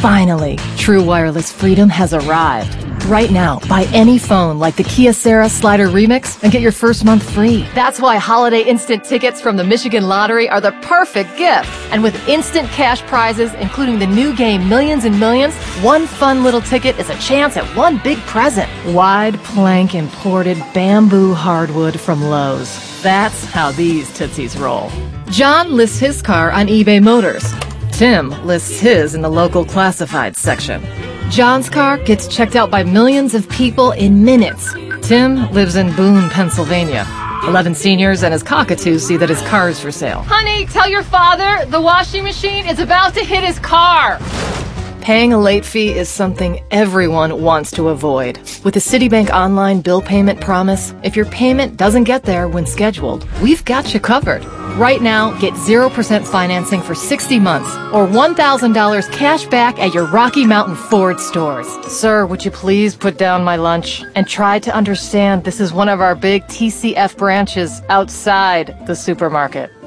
Finally, true wireless freedom has arrived. Right now, buy any phone like the Kyocera Slider Remix and get your first month free. That's why holiday instant tickets from the Michigan Lottery are the perfect gift. And with instant cash prizes, including the new game Millions and Millions, one fun little ticket is a chance at one big present. Wide plank imported bamboo hardwood from Lowe's. That's how these tootsies roll. John lists his car on eBay Motors. Tim lists his in the local classifieds section. John's car gets checked out by millions of people in minutes. Tim lives in Boone, Pennsylvania. 11 seniors and his cockatoos see that his car is for sale. Honey, tell your father the washing machine is about to hit his car. Paying a late fee is something everyone wants to avoid. With the Citibank online bill payment promise, if your payment doesn't get there when scheduled, we've got you covered. Right now, get 0% financing for 60 months or $1,000 cash back at your Rocky Mountain Ford stores. Sir, would you please put down my lunch and try to understand this is one of our big TCF branches outside the supermarket.